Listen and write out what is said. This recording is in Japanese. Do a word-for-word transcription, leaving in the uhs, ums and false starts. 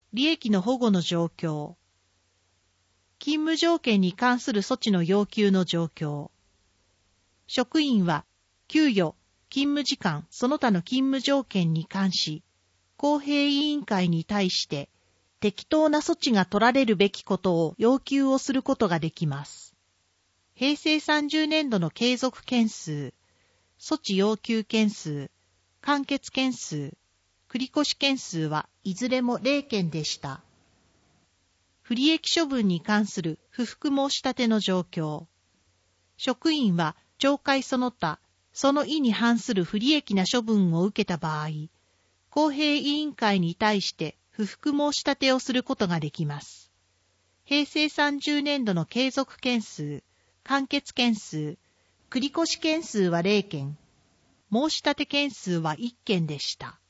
利益の保護の状況、勤務条件に関する措置の要求の状況。職員は、給与、勤務時間、その他の勤務条件に関し、公平委員会に対して、適当な措置が取られるべきことを要求をすることができます。へいせいさんじゅうねんどの継続件数、措置要求件数、完結件数、繰越件数はいずれもれいけんでした。不利益処分に関する不服申し立ての状況。職員は懲戒その他、その意に反する不利益な処分を受けた場合、公平委員会に対して不服申し立てをすることができます。へいせいさんじゅうねんどの継続件数、完結件数、繰越件数はれいけん、申し立て件数はいっけんでした。